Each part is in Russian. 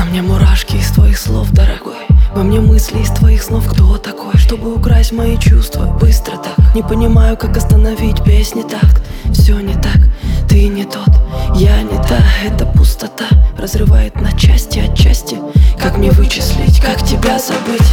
мне мурашки из твоих слов, дорогой. Во мне мысли из твоих снов. Кто такой, чтобы украсть мои чувства? Быстро так, не понимаю, как остановить песни такт. Все не так, ты не тот, я не та. Эта пустота разрывает на части отчасти. Как мне вычислить, как тебя забыть?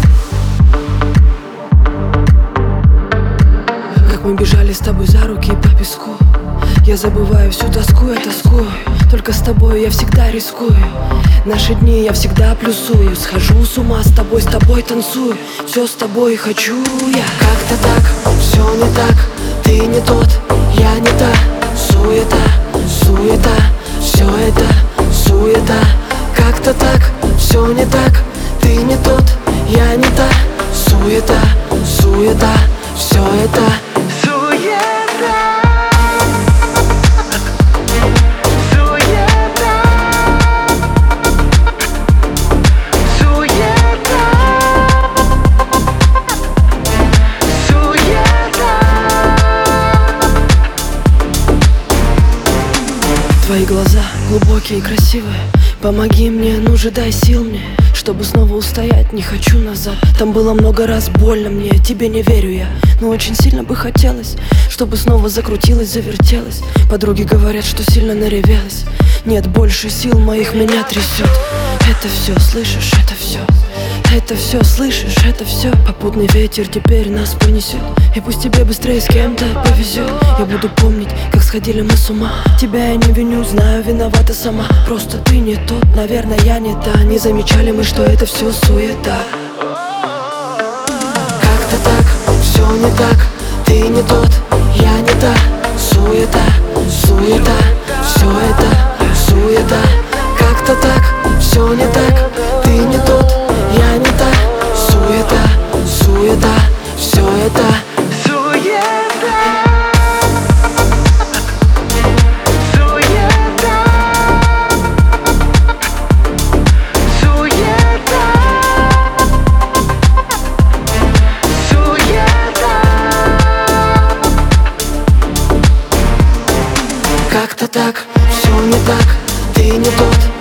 Как мы бежали с тобой за руки по песку. Я забываю всю тоску, я тоскую. Только с тобой я всегда рискую. Наши дни я всегда плюсую. Схожу с ума с тобой танцую. Все с тобой хочу я. Как-то так, все не так. Ты не тот, я не та. Суета, суета, все это суета. Как-то так, все не так. Ты не тот, я не та. Суета, суета, все это твои глаза глубокие и красивые. Помоги мне, ну же дай сил мне, чтобы снова устоять, не хочу назад. Там было много раз больно мне, тебе не верю я. Но очень сильно бы хотелось, чтобы снова закрутилось, завертелось. Подруги говорят, что сильно наревелась. Нет больше сил моих, меня трясет. Это все, слышишь, это все. Это все, слышишь, это все. Попутный ветер теперь нас понесет. И пусть тебе быстрее с кем-то повезет. Я буду помнить, как сходили мы с ума. Тебя я не виню, знаю, виновата сама. Просто ты не тот, наверное, я не та. Не замечали мы, что это все суета. Как-то так, все не так. Ты не тот, я не та. Суета, суета, все это суета. Как-то так, все не так. Ты не тот, я не та. Суета, суета, все это суета. Суета. Суета. Суета. Как-то так, все не так. Ты не тот,